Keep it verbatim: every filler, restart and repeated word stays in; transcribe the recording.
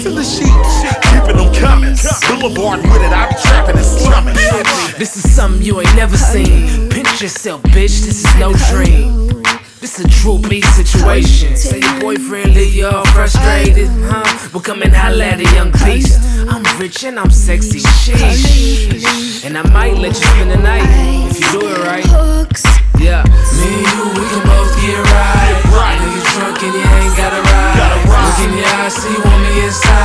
in the sheets, keeping them coming. Boulevard with it, I be trapping and slumming. This is something you ain't never seen. Pinch yourself, bitch, this is no dream. This a true beat situation. Say your boyfriend leave you all frustrated, huh? Well, come and holla at a young beast. I'm rich and I'm sexy, sheesh. And I might let you spend the night if you do it right.